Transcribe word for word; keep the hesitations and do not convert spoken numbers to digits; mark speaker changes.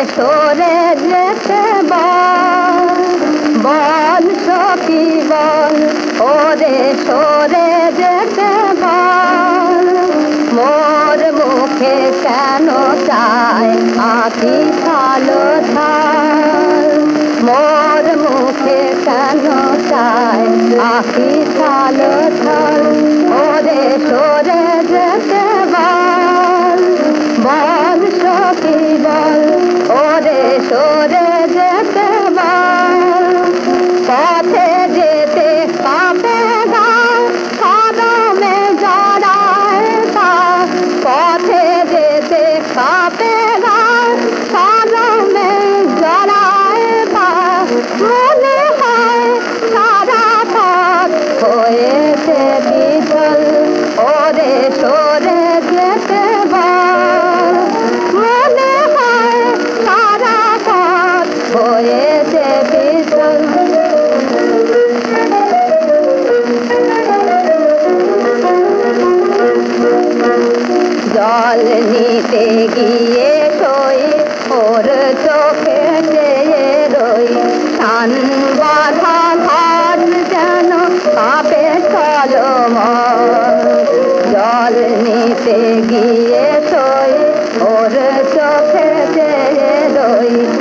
Speaker 1: সরে যেতে বল, বল সখী বল, ওরে সরে যেতে বল। মোর মুখে কেন চায় আঁখি কালো ছাল, মোর মুখে কেন চায় আঁখি কালো ছাল। ওরে সরে যেতে বল, বল সখী বল, ওরে সরে যেতে বল। পথে যেতে কাঁপে গা, কদমে জড়ায় পা, পথে যেতে কাঁপে গা, কদমে জড়ায় পা। মনে হয় সারা পথ হয়েছে বিচল, ওরে সরে যেতে বল। মনে হয় সারা পথ হয়েছে বিচল। জল নিতে গিয়ে সই ওর চোখে চেয়ে রই, টান বাঁধা ঘাট যেন কাঁপে টলমল। জল নিতে গিয়ে সই ওর চোখে চেয়ে রই,